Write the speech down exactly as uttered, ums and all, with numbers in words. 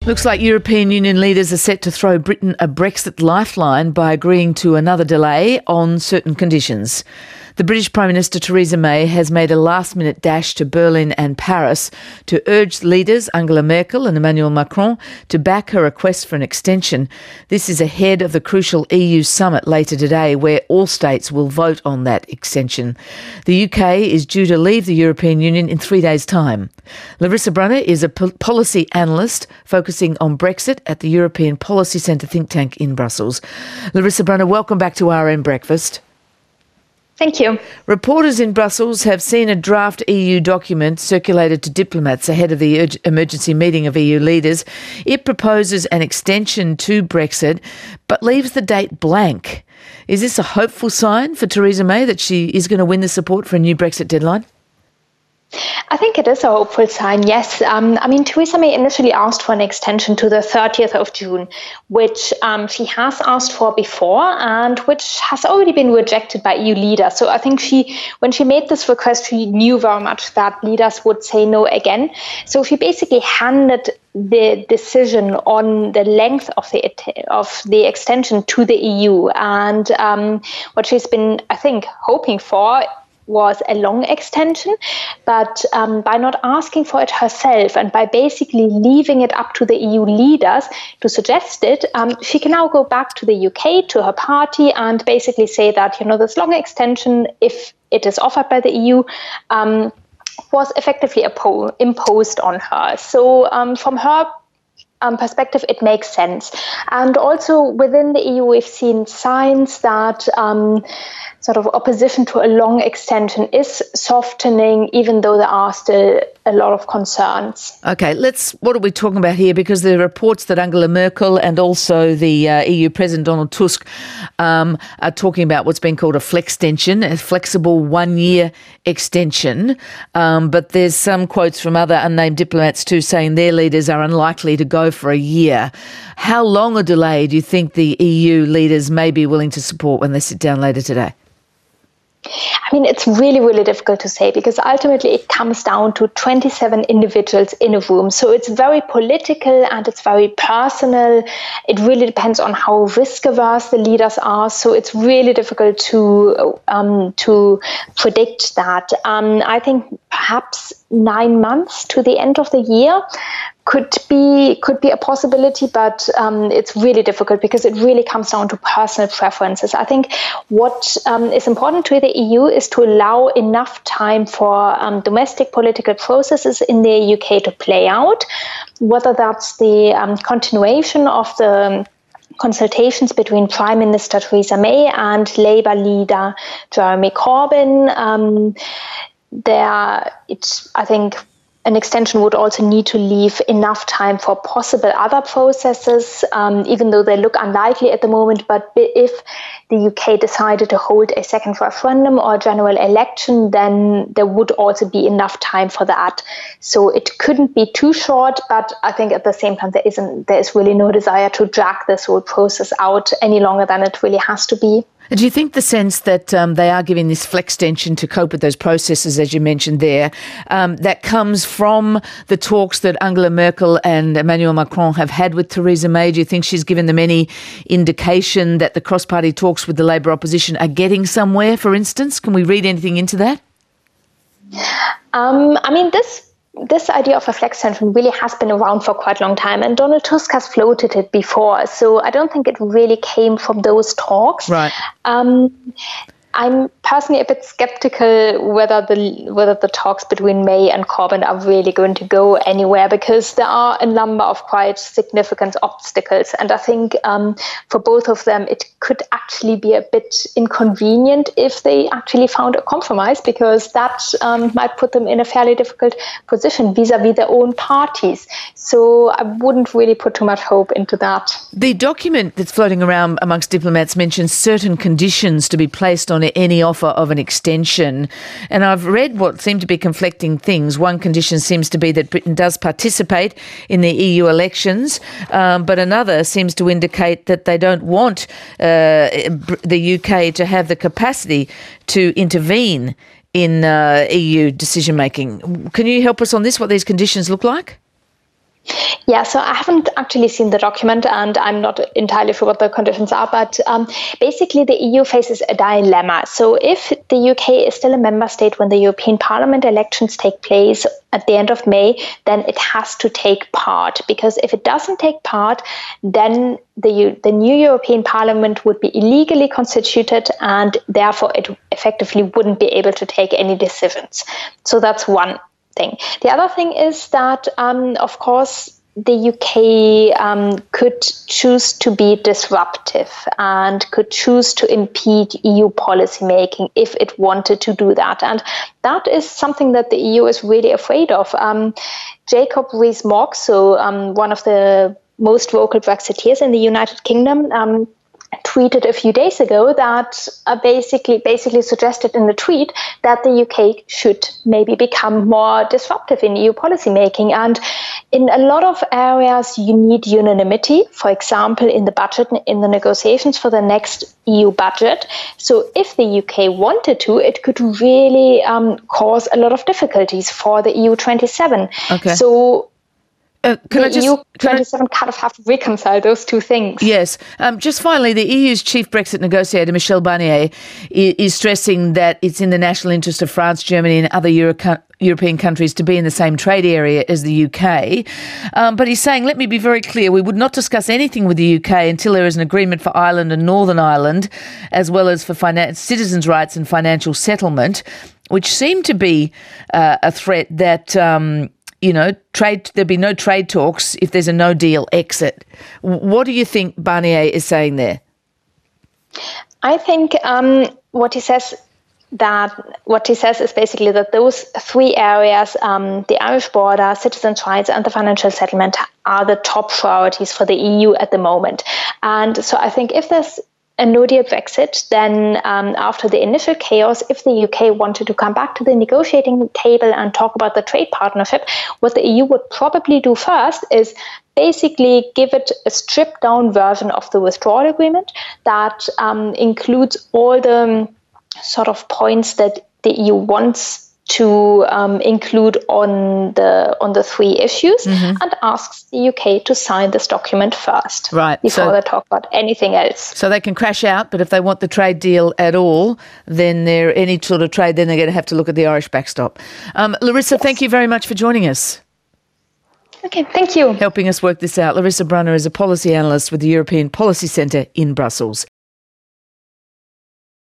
Looks like European Union leaders are set to throw Britain a Brexit lifeline by agreeing to another delay on certain conditions. The British Prime Minister Theresa May has made a last-minute dash to Berlin and Paris to urge leaders Angela Merkel and Emmanuel Macron to back her request for an extension. This is ahead of the crucial E U summit later today, where all states will vote on that extension. The U K is due to leave the European Union in three days' time. Larissa Brunner is a po- policy analyst focusing on Brexit at the European Policy Centre think tank in Brussels. Larissa Brunner, welcome back to R N Breakfast. Thank you. Reporters in Brussels have seen a draft E U document circulated to diplomats ahead of the urg- emergency meeting of E U leaders. It proposes an extension to Brexit, but leaves the date blank. Is this a hopeful sign for Theresa May that she is going to win the support for a new Brexit deadline? I think it is a hopeful sign, yes. Um, I mean, Theresa May initially asked for an extension to the thirtieth of June, which um, she has asked for before and which has already been rejected by E U leaders. So I think she, when she made this request, she knew very much that leaders would say no again. So she basically handed the decision on the length of the of the extension to the E U. And um, what she's been, I think, hoping for was a long extension, but um, by not asking for it herself and by basically leaving it up to the E U leaders to suggest it, um, she can now go back to the U K, to her party, and basically say that, you know, this long extension, if it is offered by the E U, um, was effectively oppo- imposed on her. So um, from her Um, perspective, it makes sense. And also within the E U, we've seen signs that um, sort of opposition to a long extension is softening, even though there are still a lot of concerns. Okay, let's. What are we talking about here? Because there are reports that Angela Merkel and also the uh, E U President Donald Tusk um, are talking about what's been called a flextension, a flexible one-year extension. Um, but there's some quotes from other unnamed diplomats too saying their leaders are unlikely to go for a year. How long a delay do you think the E U leaders may be willing to support when they sit down later today? I mean, it's really, really difficult to say because ultimately it comes down to twenty-seven individuals in a room. So it's very political and it's very personal. It really depends on how risk averse the leaders are. So it's really difficult to um, to predict that. Um, I think perhaps nine months to the end of the year could be could be a possibility, but um, it's really difficult because it really comes down to personal preferences. I think what um, is important to the E U is to allow enough time for um, domestic political processes in the U K to play out, whether that's the um, continuation of the consultations between Prime Minister Theresa May and Labour leader Jeremy Corbyn. Um, there, it's, I think, an extension would also need to leave enough time for possible other processes, um, even though they look unlikely at the moment. But if the U K decided to hold a second referendum or a general election, then there would also be enough time for that. So it couldn't be too short, but I think at the same time, there isn't, there is really no desire to drag this whole process out any longer than it really has to be. Do you think the sense that um, they are giving this flextension to cope with those processes, as you mentioned there, um, that comes from the talks that Angela Merkel and Emmanuel Macron have had with Theresa May? Do you think she's given them any indication that the cross-party talks with the Labour opposition are getting somewhere, for instance? Can we read anything into that? Um, I mean, this This idea of a flex tension really has been around for quite a long time, and Donald Tusk has floated it before. So I don't think it really came from those talks. Right. Um, I'm personally a bit skeptical whether the whether the talks between May and Corbyn are really going to go anywhere, because there are a number of quite significant obstacles. And I think um, for both of them, it could actually be a bit inconvenient if they actually found a compromise, because that um, might put them in a fairly difficult position vis-a-vis their own parties. So I wouldn't really put too much hope into that. The document that's floating around amongst diplomats mentions certain conditions to be placed on any offer of an extension. And I've read what seem to be conflicting things. One condition seems to be that Britain does participate in the E U elections, um, but another seems to indicate that they don't want uh, the U K to have the capacity to intervene in uh, E U decision-making. Can you help us on this, what these conditions look like? Yeah, so I haven't actually seen the document and I'm not entirely sure what the conditions are, but um, basically the E U faces a dilemma. So if the U K is still a member state when the European Parliament elections take place at the end of May, then it has to take part, because if it doesn't take part, then the, the new European Parliament would be illegally constituted and therefore it effectively wouldn't be able to take any decisions. So that's one thing. The other thing is that, um, of course, the U K um, could choose to be disruptive and could choose to impede E U policymaking if it wanted to do that. And that is something that the E U is really afraid of. Um, Jacob Rees-Mogg, so um, one of the most vocal Brexiteers in the United Kingdom, um, tweeted a few days ago that uh, basically basically suggested in the tweet that the U K should maybe become more disruptive in E U policymaking. And in a lot of areas, you need unanimity, for example, in the budget, in the negotiations for the next E U budget. So if the U K wanted to, it could really um, cause a lot of difficulties for the E U twenty-seven. Okay. So Uh, can the I just, E U twenty-seven kind of have to reconcile those two things. Yes. Um, just finally, the E U's chief Brexit negotiator, Michel Barnier, is, is stressing that it's in the national interest of France, Germany and other Euro- European countries to be in the same trade area as the U K. Um, but he's saying, let me be very clear, we would not discuss anything with the U K until there is an agreement for Ireland and Northern Ireland, as well as for finan- citizens' rights and financial settlement, which seem to be uh, a threat that... Um, You know, trade. There'd be no trade talks if there's a no deal exit. What do you think Barnier is saying there? I think um, what he says that what he says is basically that those three areas, um, the Irish border, citizens' rights, and the financial settlement, are the top priorities for the E U at the moment. And so I think if there's a no-deal Brexit, then um, after the initial chaos, if the U K wanted to come back to the negotiating table and talk about the trade partnership, what the E U would probably do first is basically give it a stripped-down version of the withdrawal agreement that um, includes all the sort of points that the E U wants to um, include on the on the three issues, mm-hmm. and asks the U K to sign this document first, right, before so, they talk about anything else. So they can crash out, but if they want the trade deal at all, then they're any sort of trade, then they're going to have to look at the Irish backstop. Um, Larissa, yes. Thank you very much for joining us. Okay, thank you. Helping us work this out. Larissa Brunner is a policy analyst with the European Policy Centre in Brussels.